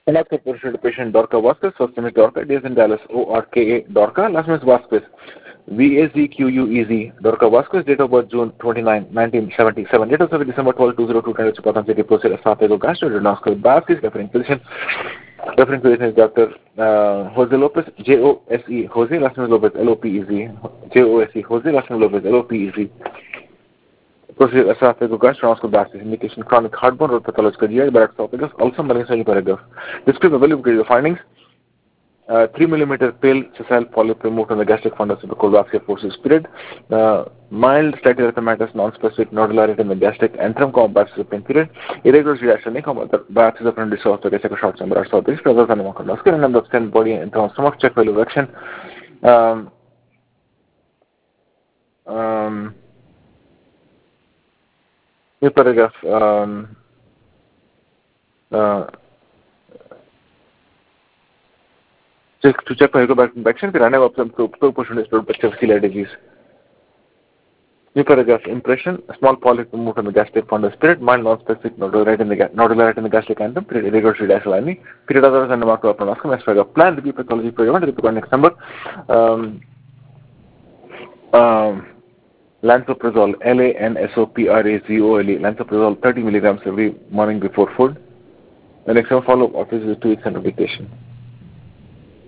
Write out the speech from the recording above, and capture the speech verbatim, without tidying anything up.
And after the patient Dorca Vasquez, first name is Dorca, days in Dallas, O R K A Dorca, last name is Vasquez, V A Z Q U E Z, Dorca Vasquez, date of birth June twenty-ninth, nineteen seventy-seven, date of service December twelfth, two thousand two, twenty Chupatan City, proceed esophageal gastrointestinal biopsies, referring physician, referring physician is Doctor Uh, Jose Lopez, J O S E, Jose, last name is Lopez, L O P E Z, J O S E, Jose, last name is Lopez, L O P E Z. Procedure esophageal gastrointestinal biopsies, indication chronic heartburn or pathological G I, Barrett's esophagus, also malignant paragraph. Describe available findings. Uh, three millimeter pale sessile polyp removed from the gastric fundus of the cold forces period. Uh, mild slightly erythematous non-specific nodularity in the gastric antrum biopsy period. Irregular reaction biopsies of front of the gastric short chamber are south. This presents an amount skin and the skin body and stomach check value erection. Um, um, new paragraph. Um, uh, Check, to check for infection, the random of some proportion is productive celiac disease. New paragraph impression, a small polyp removed from the gastric fundus period, mild non-specific nodularity in the nodularity in the gastric antrum, period irregular diacetyl period otherwise and mark of pronoscum, as paragraph plan, review pathology program, review next number. Um, um, Lansoprazole, L A N S O P R A Z O L E, lansoprazole thirty milligrams every morning before food. The next one follow-up office is two weeks under vacation.